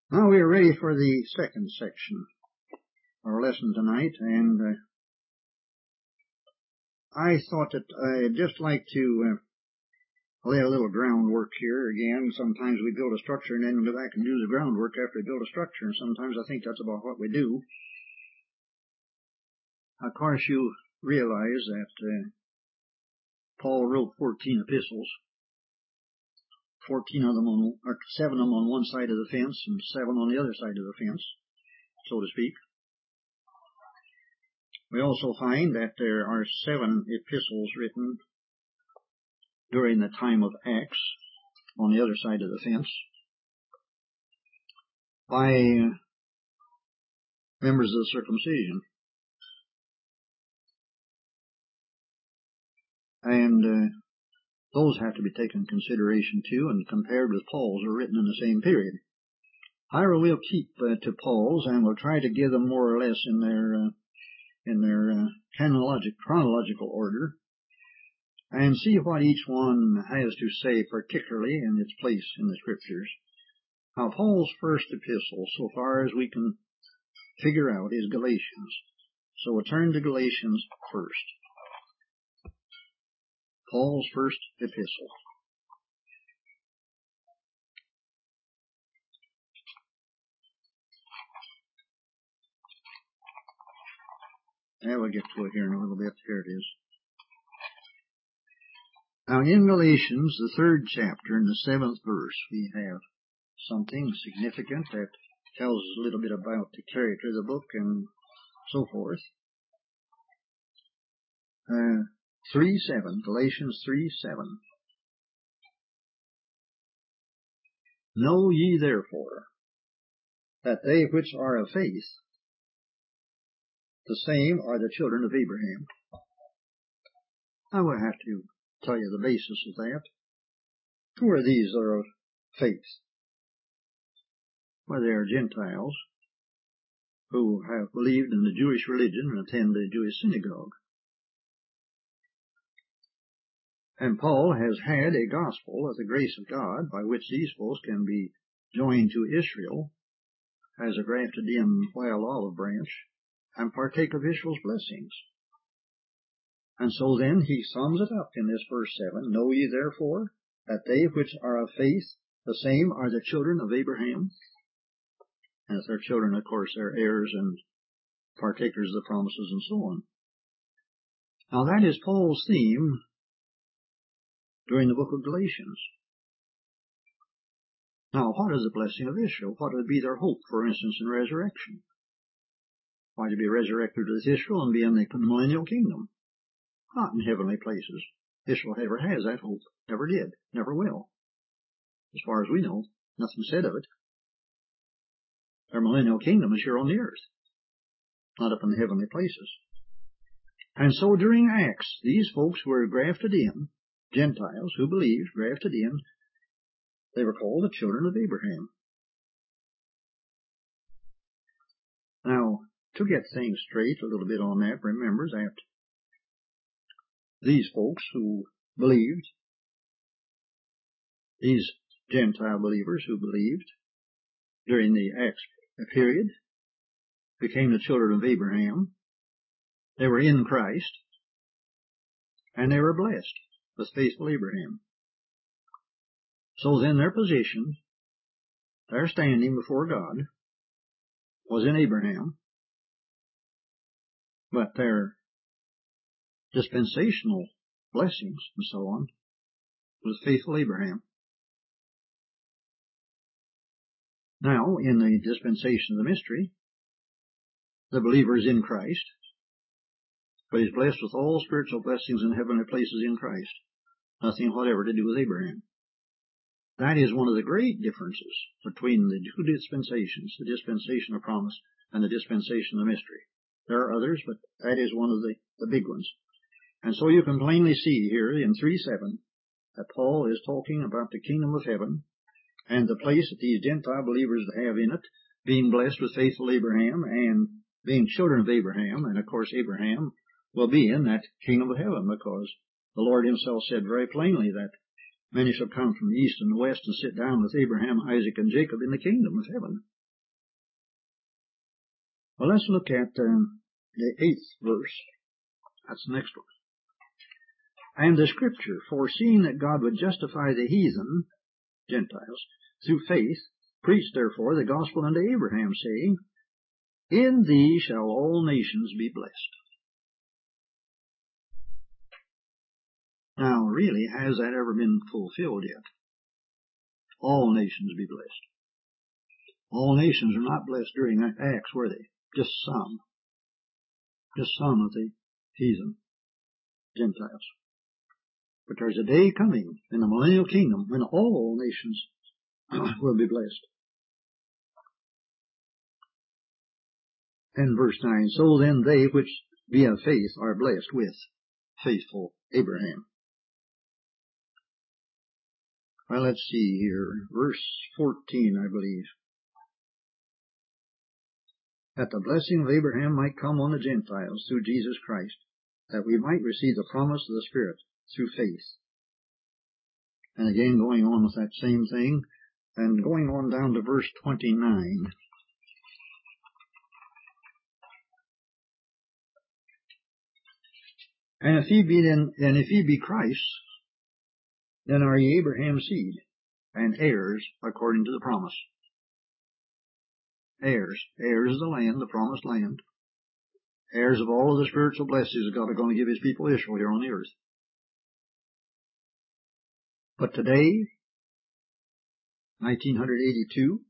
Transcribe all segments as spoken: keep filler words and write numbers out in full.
Now we are ready for the second section of our lesson tonight, and uh, I thought that I'd just like to uh, lay a little groundwork here. Again, sometimes we build a structure and then we go back and do the groundwork after we build a structure, and sometimes I think that's about what we do. Of course, you realize that uh, Paul wrote fourteen epistles, fourteen of them on, or seven of them on one side of the fence and seven on the other side of the fence, so to speak. We also find that there are seven epistles written during the time of Acts on the other side of the fence by members of the circumcision. And uh, those have to be taken into consideration too, and compared with Paul's, are written in the same period. However, we'll keep uh, to Paul's, and we'll try to give them more or less in their uh, in their uh, chronologic, chronological order, and see what each one has to say, particularly in its place in the Scriptures. Now, Paul's first epistle, so far as we can figure out, is Galatians. So we'll turn to Galatians first. Paul's first epistle. Yeah, we'll get to it here in a little bit. Here it is. Now, in Galatians, the third chapter, in the seventh verse, we have something significant that tells us a little bit about the character of the book and so forth. Uh, three seven, Galatians three seven. Know ye therefore that they which are of faith, the same are the children of Abraham. I will have to tell you the basis of that. Who are these that are of faith? Well, they are Gentiles who have believed in the Jewish religion and attend the Jewish synagogue. And Paul has had a gospel of the grace of God by which these folks can be joined to Israel as a grafted in wild olive branch and partake of Israel's blessings. And so then he sums it up in this verse seven. Know ye therefore that they which are of faith, the same are the children of Abraham. And if they're children, of course, they're heirs and partakers of the promises and so on. Now that is Paul's theme during the book of Galatians. Now, what is the blessing of Israel? What would be their hope, for instance, in resurrection? Why, to be resurrected with Israel and be in the millennial kingdom. Not in heavenly places. Israel never has that hope. Never did. Never will. As far as we know, nothing said of it. Their millennial kingdom is here on the earth, not up in the heavenly places. And so during Acts, these folks were grafted in, Gentiles who believed, grafted in, they were called the children of Abraham. Now, to get things straight a little bit on that, remember that these folks who believed, these Gentile believers who believed during the Acts period, became the children of Abraham. They were in Christ, and they were blessed with faithful Abraham. So then their position, their standing before God, was in Abraham, but their dispensational blessings and so on was faithful Abraham. Now, in the dispensation of the mystery, the believer is in Christ, but is blessed with all spiritual blessings in heavenly places in Christ. Nothing whatever to do with Abraham. That is one of the great differences between the two dispensations, the dispensation of promise and the dispensation of the mystery. There are others, but that is one of the, the big ones. And so you can plainly see here in three seven that Paul is talking about the kingdom of heaven and the place that these Gentile believers have in it, being blessed with faithful Abraham and being children of Abraham. And of course Abraham will be in that kingdom of heaven, because the Lord himself said very plainly that many shall come from the east and the west and sit down with Abraham, Isaac, and Jacob in the kingdom of heaven. Well, let's look at um, the eighth verse. That's the next one. And the scripture, foreseeing that God would justify the heathen, Gentiles, through faith, preached therefore the gospel unto Abraham, saying, In thee shall all nations be blessed. Now, really, has that ever been fulfilled yet? All nations be blessed. All nations are not blessed during Acts, were they? Just some. Just some of the heathen Gentiles. But there's a day coming in the millennial kingdom when all nations will be blessed. And verse nine, so then they which be of faith are blessed with faithful Abraham. Well, let's see here. Verse fourteen, I believe. That the blessing of Abraham might come on the Gentiles through Jesus Christ, that we might receive the promise of the Spirit through faith. And again, going on with that same thing, and going on down to verse twenty-nine. And if ye be then, and if ye be Christ, then are ye Abraham's seed, and heirs according to the promise. Heirs. Heirs of the land, the promised land. Heirs of all of the spiritual blessings that God is going to give his people Israel here on the earth. But today, nineteen eighty-two,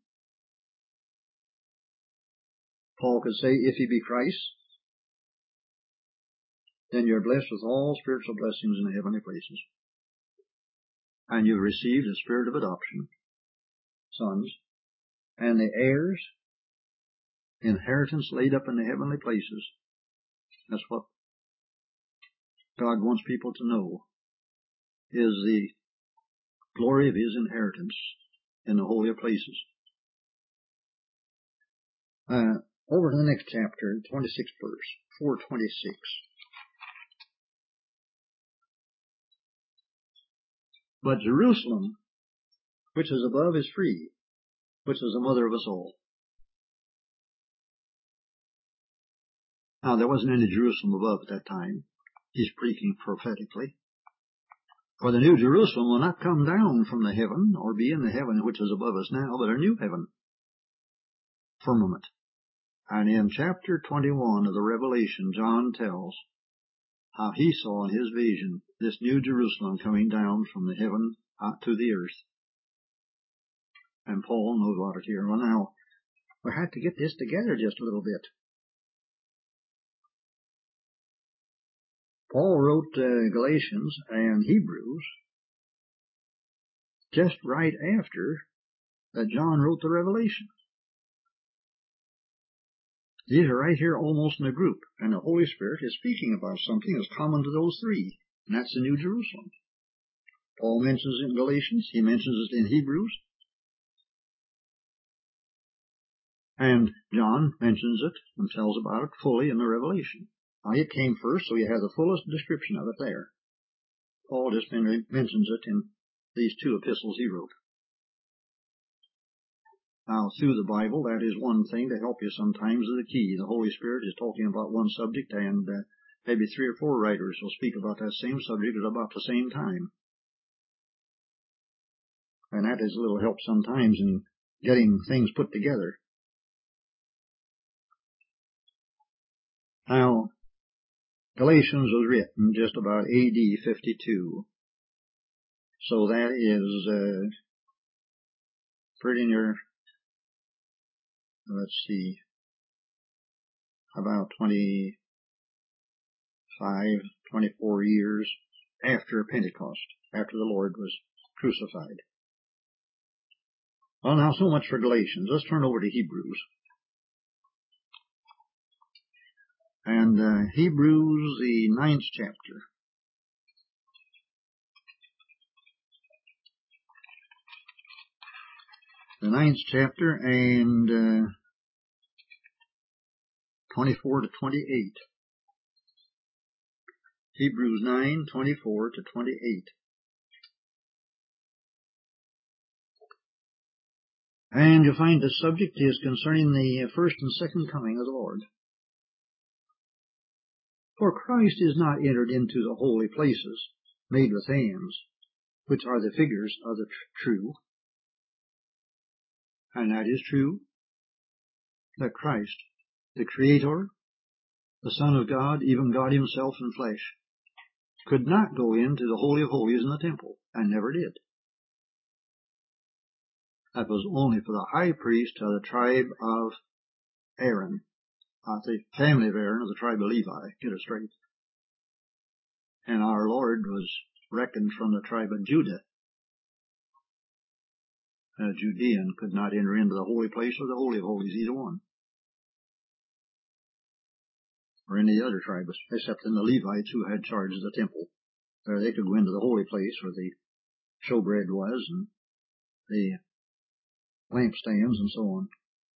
Paul could say, if ye be Christ, then you're blessed with all spiritual blessings in the heavenly places. And you've received the spirit of adoption, sons, and the heirs, inheritance laid up in the heavenly places. That's what God wants people to know, is the glory of his inheritance in the holy places. Uh, over to the next chapter, twenty-sixth verse, four twenty-six. But Jerusalem, which is above, is free, which is the mother of us all. Now, there wasn't any Jerusalem above at that time. He's speaking prophetically. For the new Jerusalem will not come down from the heaven, or be in the heaven which is above us now, but a new heaven, firmament. And in chapter twenty-one of the Revelation, John tells how he saw in his vision this new Jerusalem coming down from the heaven out to the earth. And Paul knows about it here. Well, now, we had to get this together just a little bit. Paul wrote uh, Galatians and Hebrews just right after that John wrote the Revelation. These are right here almost in a group, and the Holy Spirit is speaking about something that's common to those three, and that's the New Jerusalem. Paul mentions it in Galatians, he mentions it in Hebrews, and John mentions it and tells about it fully in the Revelation. Now, it came first, so you have the fullest description of it there. Paul just mentions it in these two epistles he wrote. Now, through the Bible, that is one thing to help you sometimes is the key. The Holy Spirit is talking about one subject, and uh, maybe three or four writers will speak about that same subject at about the same time. And that is a little help sometimes in getting things put together. Now, Galatians was written just about A D fifty-two. So that is uh, pretty near, let's see, about twenty-five, twenty-four years after Pentecost, after the Lord was crucified. Well, now, so much for Galatians. Let's turn over to Hebrews. And uh, Hebrews, the ninth chapter. The ninth chapter and uh, twenty-four to twenty-eight. Hebrews nine, twenty-four to twenty-eight. And you'll find the subject is concerning the first and second coming of the Lord. For Christ is not entered into the holy places made with hands, which are the figures of the tr- true. And that is true, that Christ, the Creator, the Son of God, even God himself in flesh, could not go into the Holy of Holies in the temple, and never did. That was only for the high priest of the tribe of Aaron, not the family of Aaron, of the tribe of Levi, get it straight. And our Lord was reckoned from the tribe of Judah. A Judean could not enter into the holy place or the Holy of Holies, either one. Or any other tribe, except in the Levites who had charge of the temple. There they could go into the holy place where the showbread was, and the lampstands, and so on.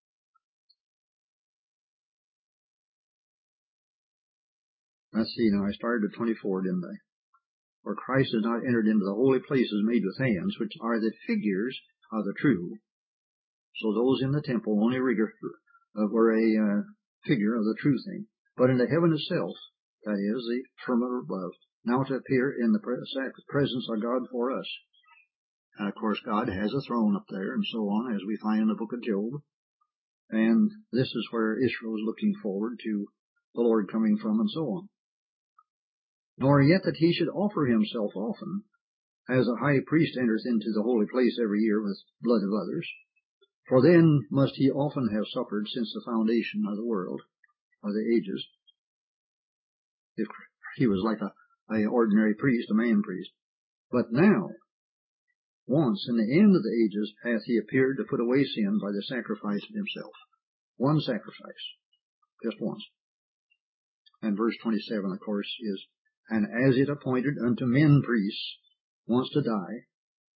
Let's see, now I started at twenty-four, didn't I? For Christ has not entered into the holy places made with hands, which are the figures of the true. So those in the temple only rigor, uh, were a uh, figure of the true thing. But in the heaven itself, that is, the firmament above, now to appear in the presence of God for us. And of course God has a throne up there, and so on, as we find in the book of Job. And this is where Israel is looking forward to the Lord coming from, and so on. Nor yet that he should offer himself often, as a high priest enters into the holy place every year with blood of others. For then must he often have suffered since the foundation of the world, or the ages, if he was like a, a ordinary priest, a man priest. But now, once in the end of the ages, hath he appeared to put away sin by the sacrifice of himself. One sacrifice, just once. And verse twenty-seven, of course, is, and as it appointed unto men priests once to die,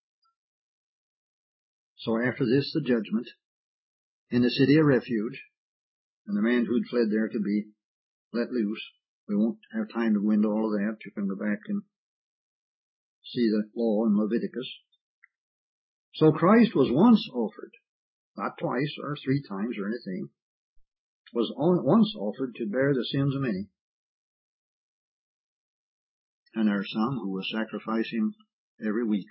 so after this the judgment in the city of refuge, and the man who'd fled there could be let loose. We won't have time to go into all of that. You can go back and see the law in Leviticus. So Christ was once offered, not twice or three times or anything, was once offered to bear the sins of many. And there are some who will sacrifice him every week.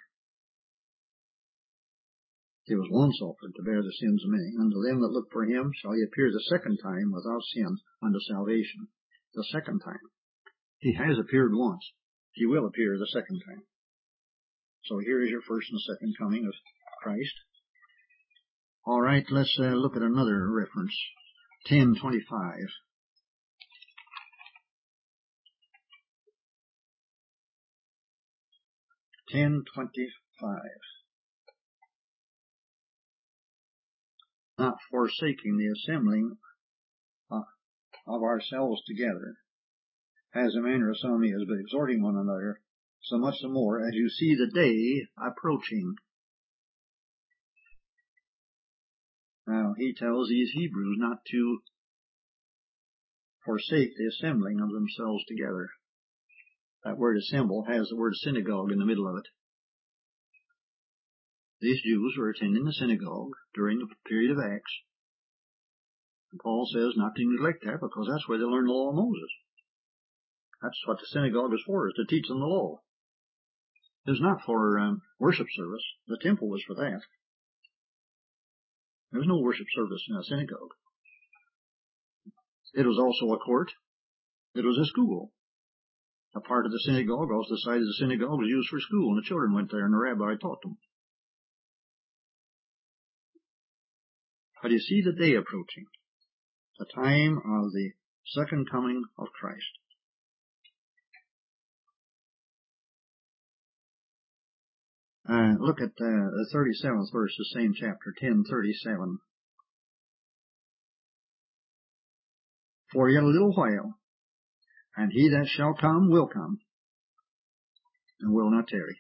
He was once offered to bear the sins of many. Unto them that look for him shall he appear the second time without sin unto salvation. The second time. He has appeared once. He will appear the second time. So here is your first and second coming of Christ. All right, let's uh, look at another reference. ten twenty-five. ten twenty-five. Not forsaking the assembling uh, of ourselves together, as a manner of some is, but exhorting one another, so much the more as you see the day approaching. Now, he tells these Hebrews not to forsake the assembling of themselves together. That word assemble has the word synagogue in the middle of it. These Jews were attending the synagogue during the period of Acts. And Paul says not to neglect that, because that's where they learned the law of Moses. That's what the synagogue is for, is to teach them the law. It was not for um, worship service. The temple was for that. There was no worship service in a synagogue. It was also a court. It was a school. A part of the synagogue, off the side of the synagogue, was used for school, and the children went there, and the rabbi taught them. But you see the day approaching, the time of the second coming of Christ. Uh, look at uh, the thirty-seventh verse, the same chapter, ten thirty-seven. For yet a little while, and he that shall come will come, and will not tarry.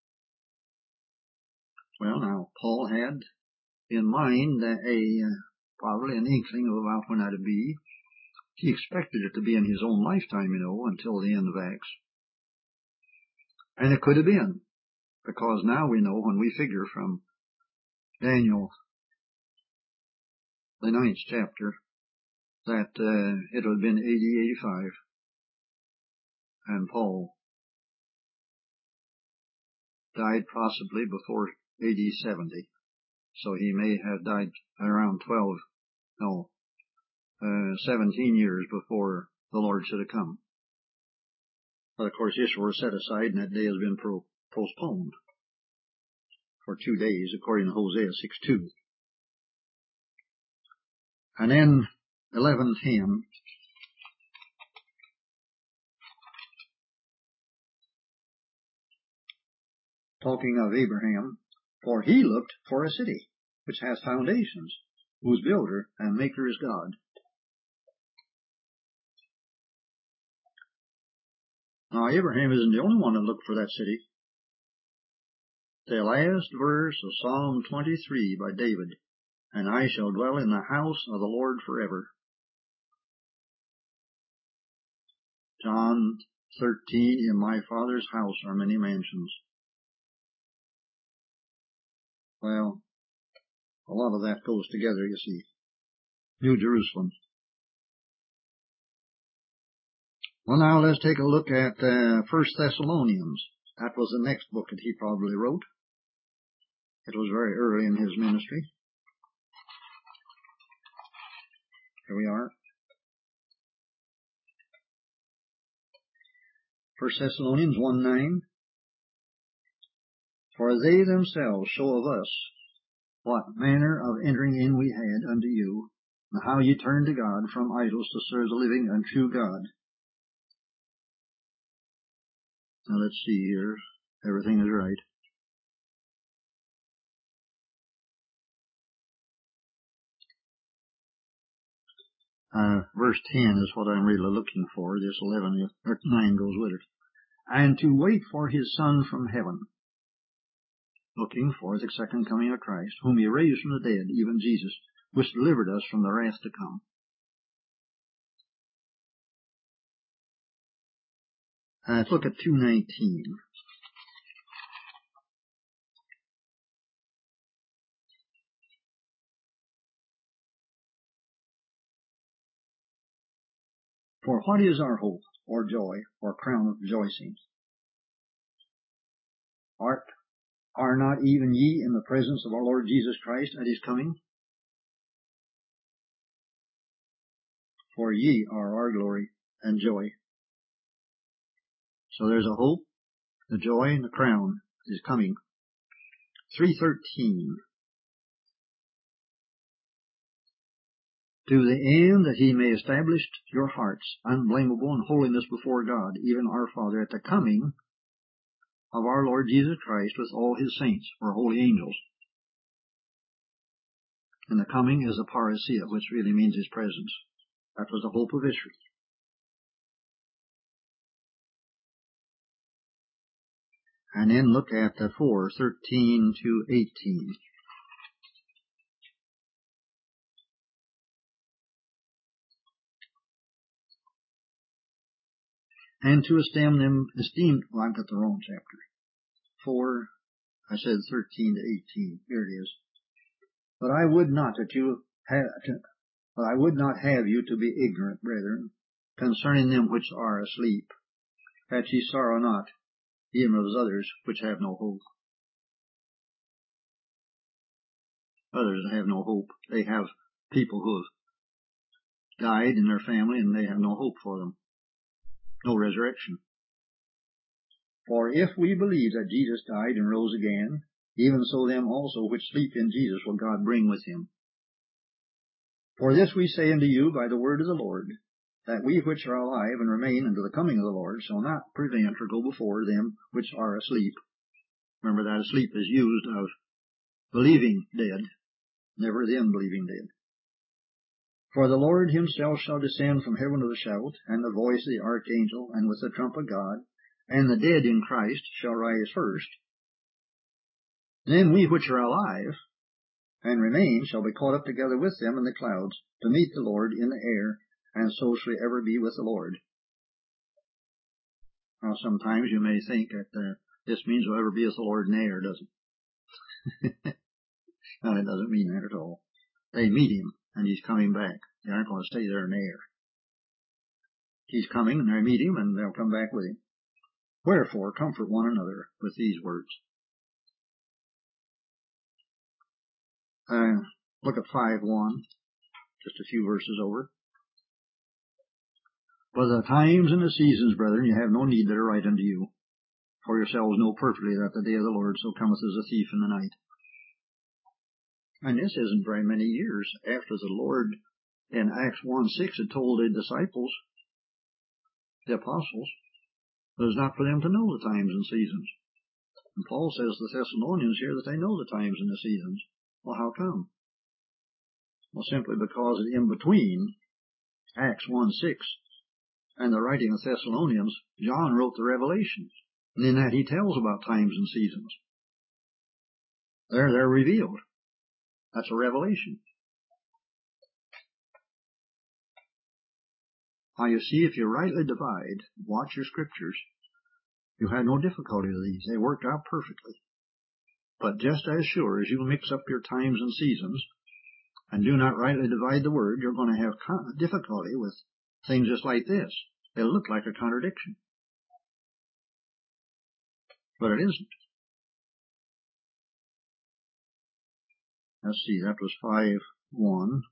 Well, now, Paul had in mind that a, uh, probably an inkling of about when that would be. He expected it to be in his own lifetime, you know, until the end of Acts. And it could have been, because now we know when we figure from Daniel the ninth chapter, that uh, it would have been A D eighty-five, and Paul died possibly before A D seventy, so he may have died around twelve, no, uh, seventeen years before the Lord should have come. But of course Israel was set aside, and that day has been pro- postponed for two days, according to Hosea six two. And then eleven ten, talking of Abraham, for he looked for a city which has foundations, whose builder and maker is God. Now Abraham isn't the only one that looked for that city. The last verse of Psalm twenty-three by David, and I shall dwell in the house of the Lord forever. John thirteen, in my Father's house are many mansions. Well, a lot of that goes together, you see. New Jerusalem. Well, now let's take a look at uh, First Thessalonians. That was the next book that he probably wrote. It was very early in his ministry. Here we are. First Thessalonians one nine. For they themselves show of us what manner of entering in we had unto you, and how ye turned to God from idols to serve the living and true God. Now let's see here. Everything is right. Uh, verse ten is what I'm really looking for. This eleven, or nine goes with it. And to wait for his Son from heaven, looking for the second coming of Christ, whom he raised from the dead, even Jesus, which delivered us from the wrath to come. Uh, let's look at two nineteen. For what is our hope, or joy, or crown of rejoicing? Art, are not even ye in the presence of our Lord Jesus Christ at his coming? For ye are our glory and joy. So there's a hope, the joy, and the crown is coming. three thirteen. To the end that he may establish your hearts unblameable in holiness before God, even our Father, at the coming of our Lord Jesus Christ with all his saints, or holy angels. And the coming is a parousia, which really means his presence. That was the hope of Israel. And then look at the four thirteen to eighteen. And to esteem them, esteem, well, I've got the wrong chapter. four, I said thirteen to eighteen. Here it is. But I would not that you have, but I would not have you to be ignorant, brethren, concerning them which are asleep, that ye sorrow not, even as others which have no hope. Others have no hope. They have people who have died in their family, and they have no hope for them. No resurrection. For if we believe that Jesus died and rose again, even so them also which sleep in Jesus will God bring with him. For this we say unto you by the word of the Lord, that we which are alive and remain unto the coming of the Lord shall not prevent or go before them which are asleep. Remember that asleep is used of believing dead, never the unbelieving dead. For the Lord himself shall descend from heaven with a shout, and the voice of the archangel, and with the trump of God, and the dead in Christ shall rise first. Then we which are alive and remain shall be caught up together with them in the clouds to meet the Lord in the air, and so shall we ever be with the Lord. Now sometimes you may think that uh, this means we'll ever be with the Lord in the air, doesn't it? No, it doesn't mean that at all. They meet him and he's coming back. They aren't going to stay there in the air. He's coming, and they'll meet him, and they'll come back with him. Wherefore, comfort one another with these words. Uh, look at five one, just a few verses over. But the times and the seasons, brethren, you have no need that are right unto you. For yourselves know perfectly that the day of the Lord so cometh as a thief in the night. And this isn't very many years after the Lord in Acts one six had told the disciples, the apostles, it was not for them to know the times and seasons. And Paul says to the Thessalonians here that they know the times and the seasons. Well, how come? Well, simply because in between Acts one six and the writing of Thessalonians, John wrote the Revelation. And in that he tells about times and seasons. There, they're revealed. That's a revelation. Now you see, if you rightly divide, watch your scriptures, you had no difficulty with these. They worked out perfectly. But just as sure as you mix up your times and seasons and do not rightly divide the word, you're going to have difficulty with things just like this. They'll look like a contradiction. But it isn't. Let's see, that was five one.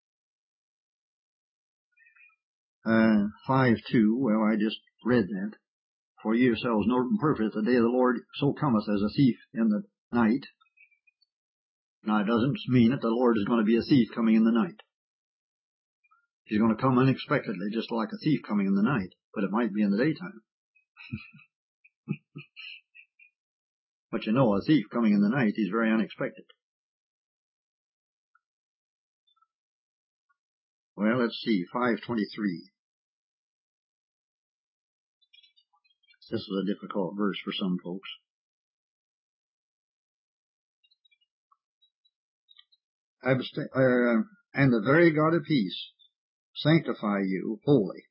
Uh, five two, well, I just read that. For ye yourselves know perfect the day of the Lord so cometh as a thief in the night. Now, it doesn't mean that the Lord is going to be a thief coming in the night. He's going to come unexpectedly, just like a thief coming in the night, but it might be in the daytime. But you know, a thief coming in the night, he's very unexpected. Well, let's see, five twenty-three. This is a difficult verse for some folks. Abst- uh, and the very God of peace sanctify you wholly.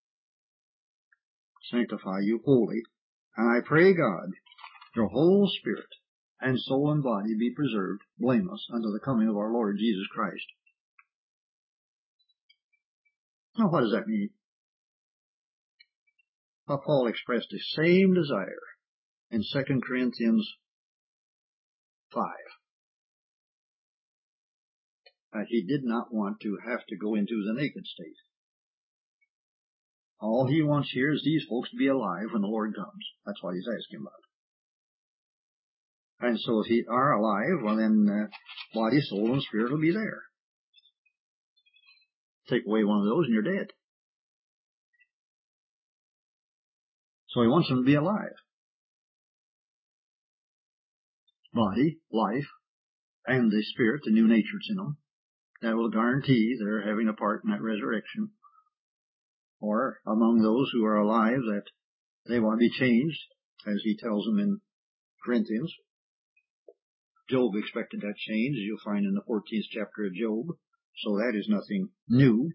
Sanctify you wholly. And I pray God, your whole spirit and soul and body be preserved blameless unto the coming of our Lord Jesus Christ. Now, what does that mean? Well, Paul expressed the same desire in Second Corinthians five. That he did not want to have to go into the naked state. All he wants here is these folks to be alive when the Lord comes. That's what he's asking about. And so if he are alive, well then uh, body, soul, and spirit will be there. Take away one of those and you're dead. So he wants them to be alive. Body, life, and the spirit, the new nature that's in them. That will guarantee they're having a part in that resurrection. Or among those who are alive, that they want to be changed, as he tells them in Corinthians. Job expected that change, as you'll find in the fourteenth chapter of Job. So that is nothing new.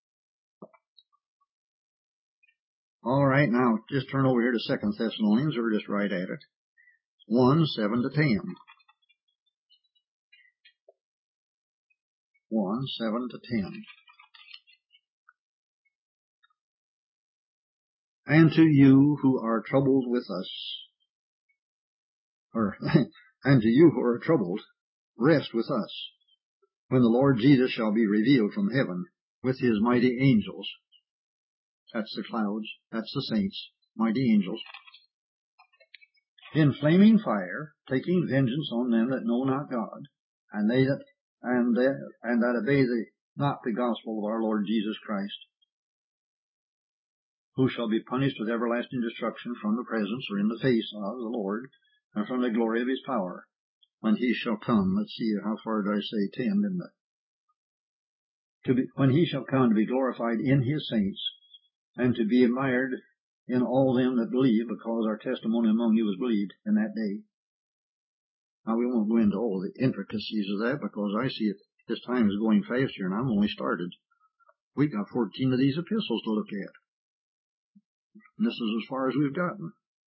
All right, now just turn over here to Second Thessalonians. We're just right at it. one, seven to ten. one, seven to ten. And to you who are troubled with us, or, and to you who are troubled, rest with us, when the Lord Jesus shall be revealed from heaven with his mighty angels. That's the clouds, that's the saints, mighty angels. In flaming fire, taking vengeance on them that know not God, and they that and they, and that obey the, not the gospel of our Lord Jesus Christ, who shall be punished with everlasting destruction from the presence or in the face of the Lord, and from the glory of his power, when he shall come. Let's see, how far did I say? Ten, didn't I? To be, when he shall come to be glorified in his saints, and to be admired in all them that believe, because our testimony among you was believed in that day. Now, we won't go into all the intricacies of that, because I see it, this time is going faster, and I'm only started. We've got fourteen of these epistles to look at. And this is as far as we've gotten.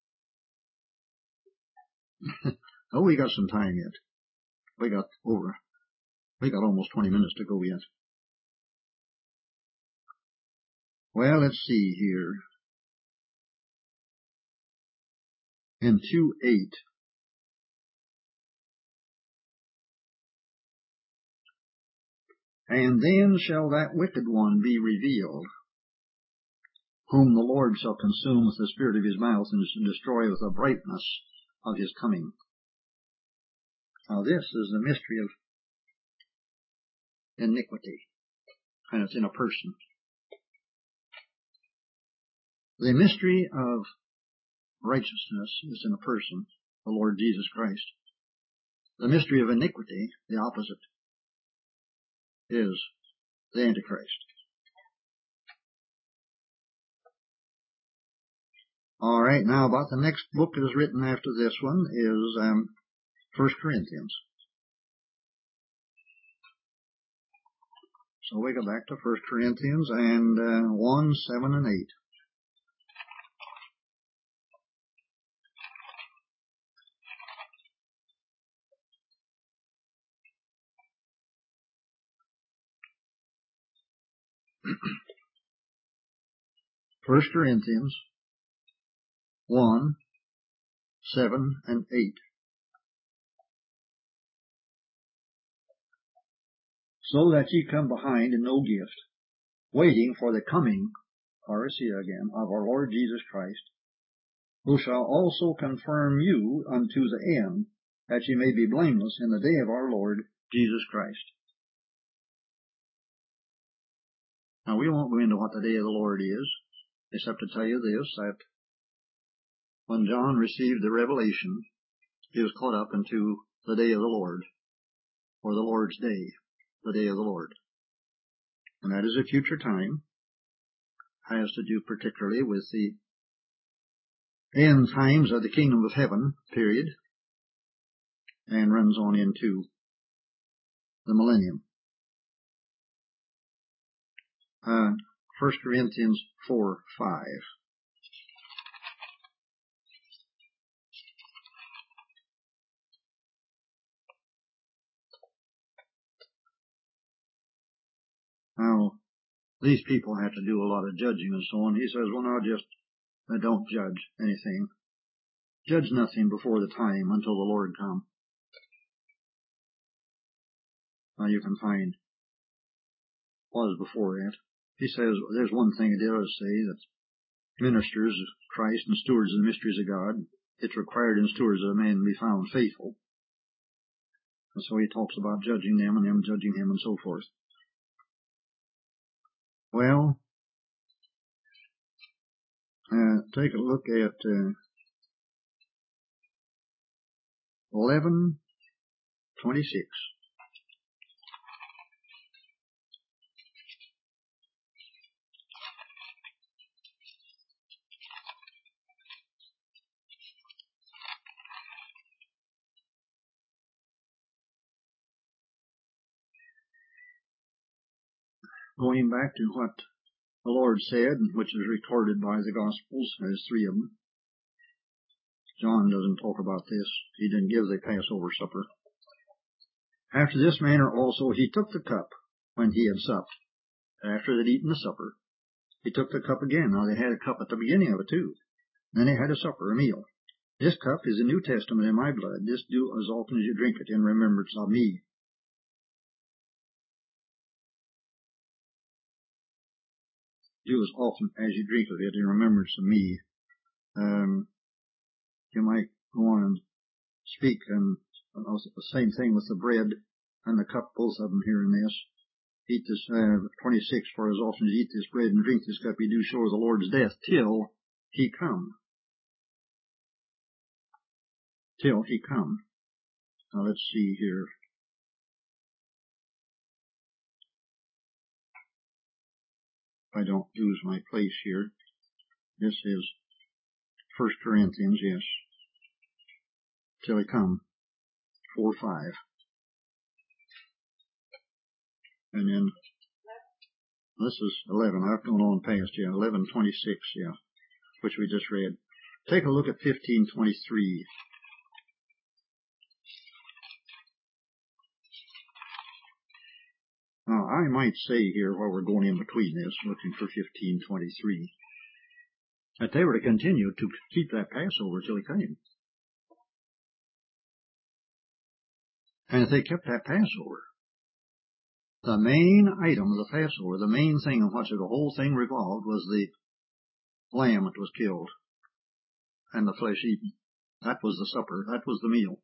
Oh, we got some time yet. We got over, we got almost twenty minutes to go yet. Well, let's see here. In two eight, and then shall that wicked one be revealed, whom the Lord shall consume with the spirit of his mouth and destroy with the brightness of his coming. Now this is the mystery of iniquity, and it's in a person. The mystery of righteousness is in a person, the Lord Jesus Christ. The mystery of iniquity, the opposite, is the Antichrist. All right, now about the next book that is written after this one is um, First Corinthians. So we go back to First Corinthians and uh, one, seven, and eight. First Corinthians one, seven, and eight. So that ye come behind in no gift, waiting for the coming, parousia again, of our Lord Jesus Christ, who shall also confirm you unto the end, that ye may be blameless in the day of our Lord Jesus Christ. Now we won't go into what the day of the Lord is, except to tell you this, that when John received the revelation, he was caught up into the day of the Lord, or the Lord's day, the day of the Lord. And that is a future time, has to do particularly with the end times of the kingdom of heaven, period, and runs on into the millennium. Uh, First Corinthians four, five. Now, these people have to do a lot of judging and so on. He says, well, now just uh, don't judge anything. Judge nothing before the time until the Lord come. Now you can find what is before that. He says, there's one thing it does say, that ministers of Christ and stewards of the mysteries of God, it's required in stewards that a man be found faithful. And so he talks about judging them and them judging him and so forth. Well, uh, take a look at uh, eleven twenty-six. Going back to what the Lord said, which is recorded by the Gospels, there's three of them. John doesn't talk about this. He didn't give the Passover supper. After this manner also he took the cup when he had supped. After they'd eaten the supper, he took the cup again. Now they had a cup at the beginning of it too. Then they had a supper, a meal. This cup is the New Testament in my blood. This do as often as you drink it in remembrance of me. Do as often as you drink of it in remembrance of me. Um, you might go on and speak, and the same thing with the bread and the cup, both of them here in this. Eat this, uh, twenty-six, for as often as you eat this bread and drink this cup, you do show the Lord's death till he come. Till he come. Now let's see here. If I don't lose my place here. This is First Corinthians, yes. Till he come. Four, five. And then this is eleven. I've gone on past, yeah. eleven twenty-six, yeah. Which we just read. Take a look at fifteen twenty-three. Now, I might say here, while we're going in between this, looking for fifteen twenty-three, that they were to continue to keep that Passover till he came. And if they kept that Passover, the main item of the Passover, the main thing on which the whole thing revolved, was the lamb that was killed and the flesh eaten. That was the supper. That was the meal.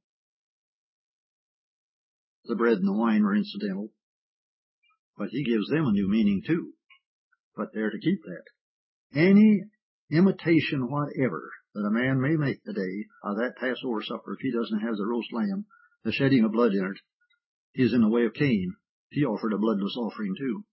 The bread and the wine were incidental. But he gives them a new meaning too. But they're to keep that. Any imitation whatever that a man may make today of that Passover supper, if he doesn't have the roast lamb, the shedding of blood in it, is in the way of Cain. He offered a bloodless offering too.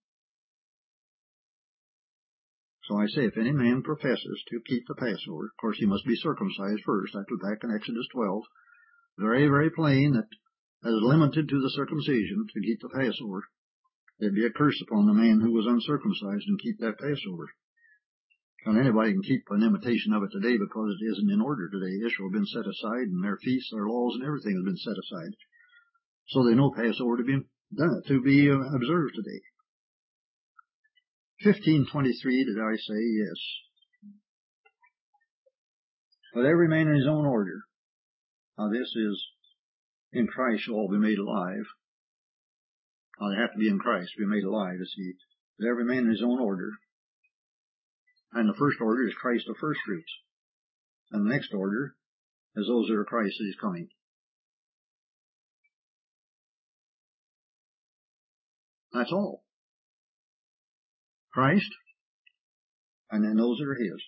So I say, if any man professes to keep the Passover, of course he must be circumcised first. That was back in Exodus twelve. Very, very plain that as limited to the circumcision to keep the Passover, there'd be a curse upon the man who was uncircumcised and keep that Passover. And anybody can keep an imitation of it today because it isn't in order today. Israel has been set aside, and their feasts, their laws, and everything has been set aside. So they know Passover to be done, to be uh, observed today. fifteen twenty-three, did I say? Yes. But every man in his own order. Now this is, in Christ shall all be made alive. Now they have to be in Christ to be made alive, you see. But every man in his own order. And the first order is Christ the first fruits. And the next order is those that are Christ that is coming. That's all. Christ, and then those that are his.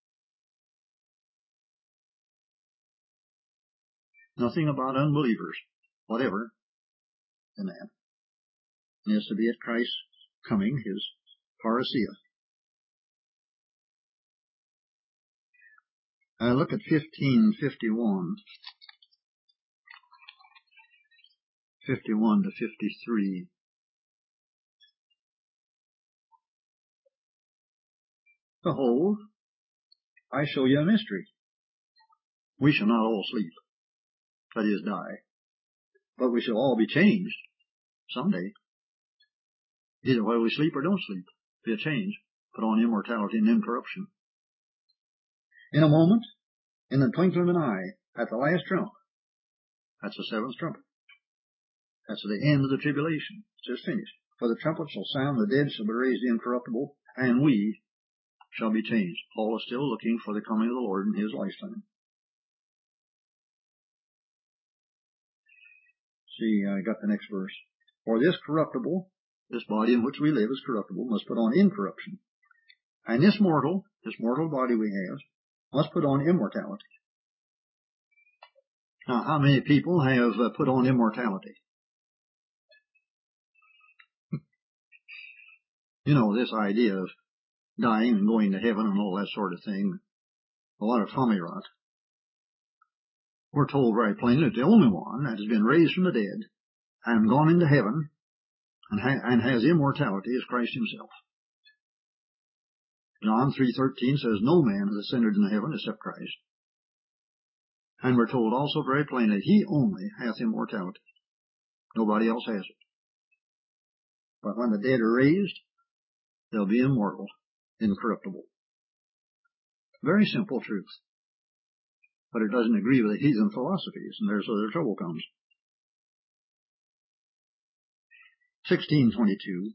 Nothing about unbelievers, whatever, in that. It is to be at Christ's coming, his parousia. Uh, look at fifteen fifty-one. fifty-one to fifty-three. Behold, I show you a mystery. We shall not all sleep, that is, die, but we shall all be changed someday. Either while we sleep or don't sleep, be a change, put on immortality and incorruption. In a moment, in the twinkling of an eye, at the last trump, that's the seventh trumpet. That's the end of the tribulation. It's just finished. For the trumpet shall sound, the dead shall be raised incorruptible, and we shall be changed. Paul is still looking for the coming of the Lord in his lifetime. See, I got the next verse. For this corruptible, this body in which we live is corruptible, must put on incorruption. And this mortal, this mortal body we have, must put on immortality. Now, how many people have uh, put on immortality? You know, this idea of dying and going to heaven and all that sort of thing, a lot of tommy rot. We're told very plainly that the only one that has been raised from the dead and gone into heaven and, ha- and has immortality is Christ himself. John three thirteen says, no man has ascended into heaven except Christ. And we're told also very plainly, he only hath immortality. Nobody else has it. But when the dead are raised, they'll be immortal, incorruptible. Very simple truth. But it doesn't agree with the heathen philosophies, and there's where the trouble comes. sixteen twenty-two.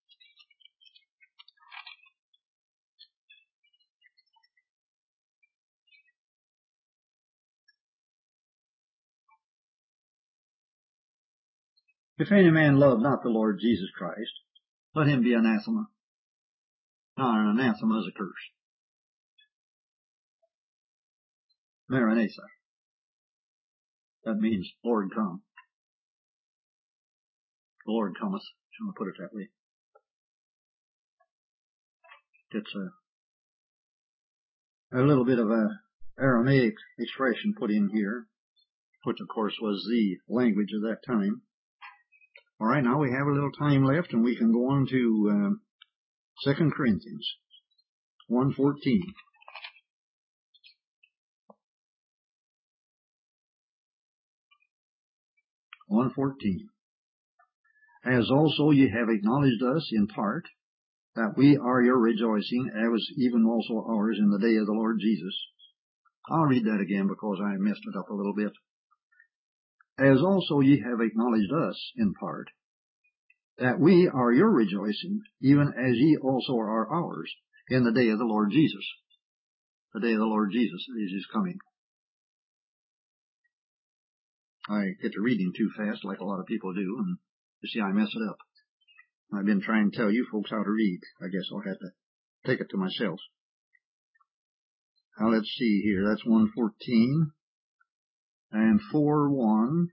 If any man love not the Lord Jesus Christ, let him be anathema. Now, an anathema is a curse. Maranatha. That means, Lord, come. The Lord cometh. I'm going to put it that way. It's a, a little bit of a Aramaic expression put in here, which of course was the language of that time. All right, now we have a little time left, and we can go on to um, Second Corinthians one fourteen. one fourteen. As also ye have acknowledged us in part, that we are your rejoicing, as even also ours in the day of the Lord Jesus. I'll read that again because I messed it up a little bit. As also ye have acknowledged us in part, that we are your rejoicing, even as ye also are ours, in the day of the Lord Jesus. The day of the Lord Jesus is his coming. I get to reading too fast like a lot of people do, and you see I mess it up. I've been trying to tell you folks how to read. I guess I'll have to take it to myself. Now let's see here. That's one fourteen and four one.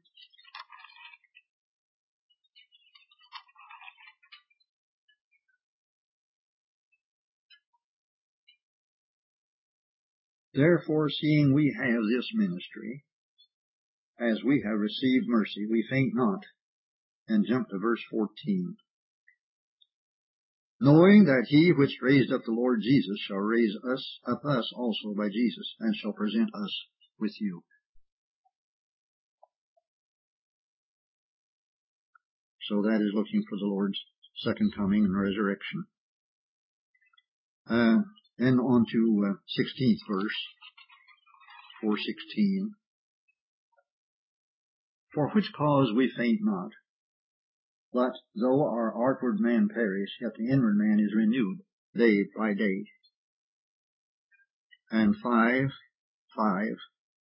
Therefore, seeing we have this ministry, as we have received mercy, we faint not. And jump to verse fourteen. Knowing that he which raised up the Lord Jesus shall raise us up us also by Jesus, and shall present us with you. So that is looking for the Lord's second coming and resurrection. Uh, then on to uh, sixteenth verse, four sixteen. For which cause we faint not, but though our outward man perish, yet the inward man is renewed day by day. And five, five.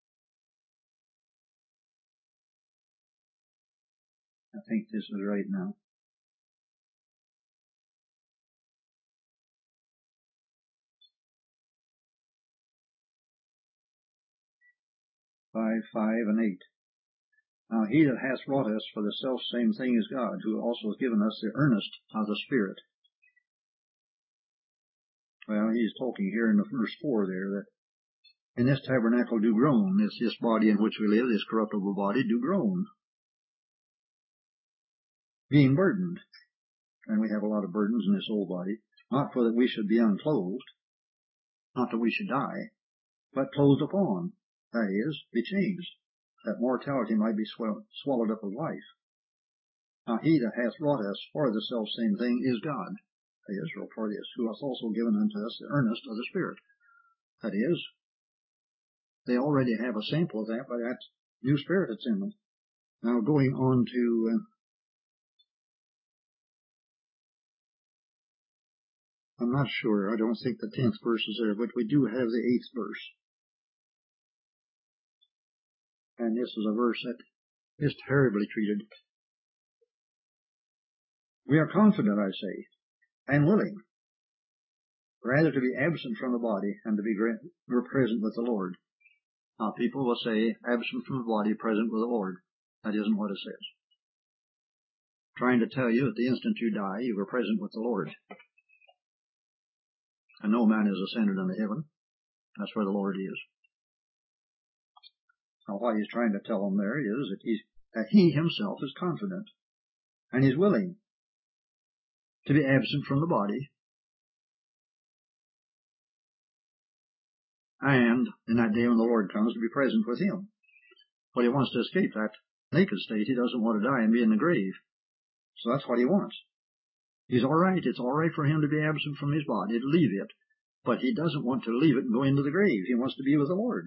I think this is right now. Five, five, and eight. Now he that hath wrought us for the self same thing is God, who also has given us the earnest of the Spirit. Well, he's talking here in the verse four there that in this tabernacle do groan, this, this body in which we live, this corruptible body, do groan, being burdened. And we have a lot of burdens in this old body, not for that we should be unclothed, not that we should die, but clothed upon, that is, be changed, that mortality might be swell, swallowed up with life. Now he that hath wrought us for the self same thing is God, that is, for this, who hath also given unto us the earnest of the Spirit. That is, they already have a sample of that by that new Spirit that's in them. Now going on to uh, I'm not sure. I don't think the tenth verse is there, but we do have the eighth verse. And this is a verse that is terribly treated. We are confident, I say, and willing, rather to be absent from the body and to be present with the Lord. Now, people will say, absent from the body, present with the Lord. That isn't what it says. Trying to tell you, at the instant you die, you were present with the Lord. And no man is ascended into heaven. That's where the Lord is. Now, what he's trying to tell them there is that, he's, that he himself is confident and is willing to be absent from the body, and in that day when the Lord comes, to be present with him. But he wants to escape that naked state. He doesn't want to die and be in the grave. So that's what he wants. He's all right. It's all right for him to be absent from his body, to leave it. But he doesn't want to leave it and go into the grave. He wants to be with the Lord.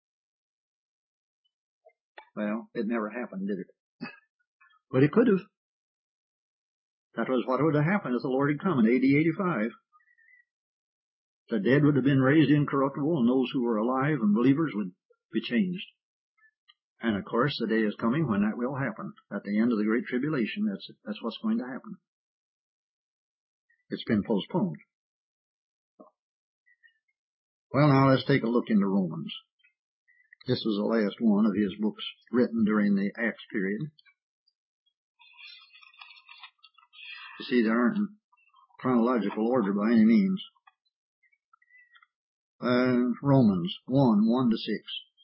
Well, it never happened, did it? But it could have. That was what would have happened if the Lord had come in A D eighty-five. The dead would have been raised incorruptible, and those who were alive and believers would be changed. And of course, the day is coming when that will happen. At the end of the Great Tribulation, that's, that's what's going to happen. It's been postponed. Well, now let's take a look into Romans. This is the last one of his books written during the Acts period. You see, they aren't in chronological order by any means. Uh, Romans one, one to six.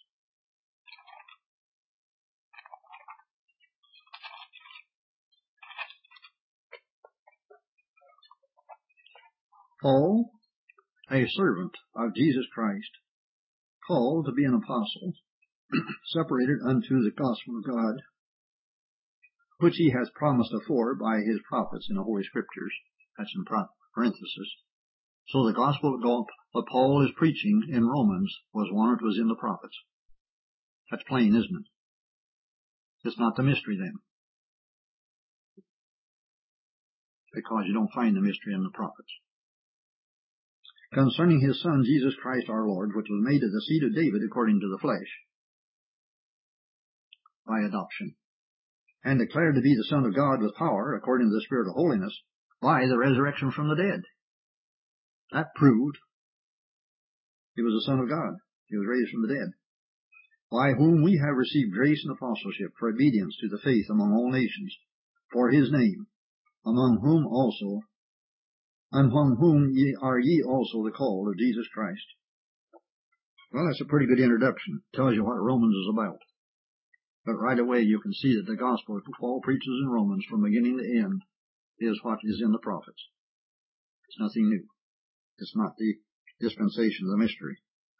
Paul, a servant of Jesus Christ, called to be an apostle, separated unto the gospel of God, which he has promised afore by his prophets in the Holy Scriptures. That's in parenthesis. So the gospel that Paul is preaching in Romans was one that was in the prophets. That's plain, isn't it? It's not the mystery then, because you don't find the mystery in the prophets. Concerning his Son, Jesus Christ our Lord, which was made of the seed of David according to the flesh, by adoption, and declared to be the Son of God with power, according to the Spirit of holiness, by the resurrection from the dead. That proved he was the Son of God. He was raised from the dead. By whom we have received grace and apostleship for obedience to the faith among all nations, for his name, among whom also, among whom ye are ye also the called of Jesus Christ. Well, that's a pretty good introduction. It tells you what Romans is about. But right away you can see that the gospel that Paul preaches in Romans from beginning to end is what is in the prophets. It's nothing new. It's not the dispensation of the mystery.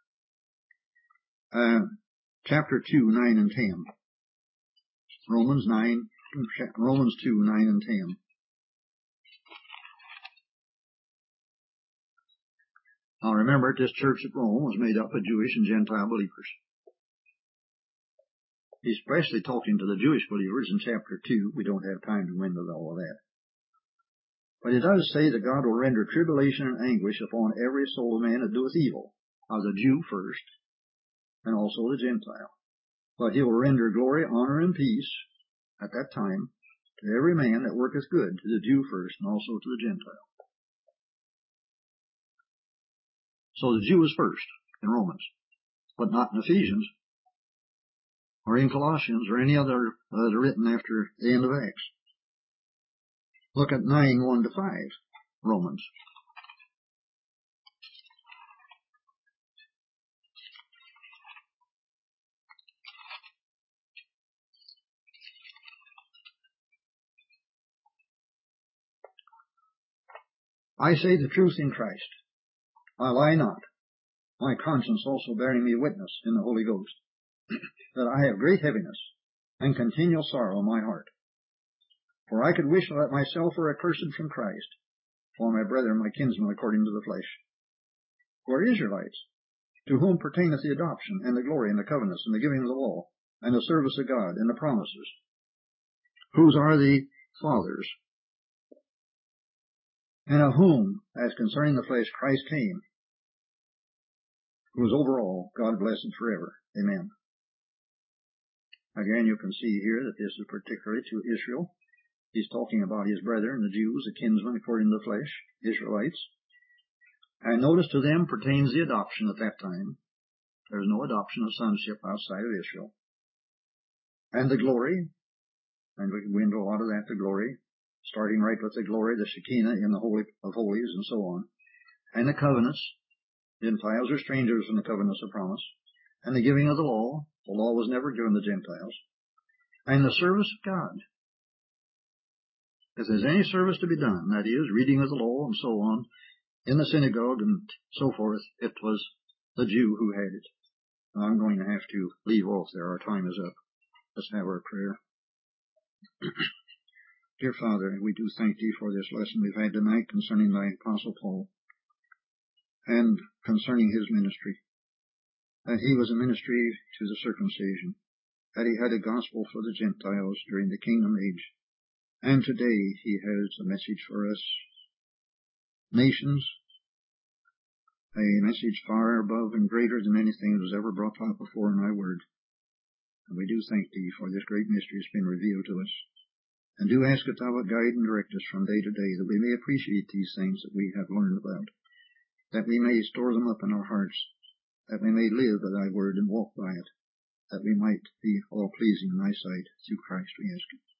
Uh, chapter two, nine and ten. Romans nine, Romans two, nine and ten. Now remember, this church at Rome was made up of Jewish and Gentile believers. He's especially talking to the Jewish believers in chapter two. We don't have time to go into all of that. But it does say that God will render tribulation and anguish upon every soul of man that doeth evil, of the Jew first, and also the Gentile. But he will render glory, honor, and peace at that time to every man that worketh good, to the Jew first, and also to the Gentile. So the Jew is first in Romans, but not in Ephesians, or in Colossians, or any other that are written after the end of Acts. Look at nine, one to five, Romans. I say the truth in Christ. I lie not, my conscience also bearing me witness in the Holy Ghost, that I have great heaviness and continual sorrow in my heart. For I could wish that myself were accursed from Christ, for my brethren, my kinsmen, according to the flesh, who are Israelites, to whom pertaineth the adoption, and the glory, and the covenants, and the giving of the law, and the service of God, and the promises, whose are the fathers, and of whom, as concerning the flesh, Christ came, who is over all, God blessed forever. Amen. Again, you can see here that this is particularly to Israel. He's talking about his brethren, the Jews, the kinsmen according to the flesh, Israelites. And notice to them pertains the adoption at that time. There's no adoption of sonship outside of Israel. And the glory, and we can go into a lot of that, the glory, starting right with the glory, the Shekinah in the Holy of Holies, and so on. And the covenants. Gentiles are strangers in the covenants of promise. And the giving of the law. The law was never given to Gentiles. And the service of God. If there's any service to be done, that is, reading of the law and so on, in the synagogue and so forth, it was the Jew who had it. I'm going to have to leave off there. Our time is up. Let's have our prayer. Dear Father, we do thank Thee for this lesson we've had tonight concerning Thy Apostle Paul and concerning his ministry. That he was a ministry to the circumcision, that he had a gospel for the Gentiles during the kingdom age, and today he has a message for us nations, a message far above and greater than anything that was ever brought out before in Thy word. And we do thank Thee for this great mystery that's been revealed to us. And do ask that Thou would guide and direct us from day to day, that we may appreciate these things that we have learned about, that we may store them up in our hearts, that we may live by Thy word and walk by it, that we might be all pleasing in Thy sight. Through Christ we ask it.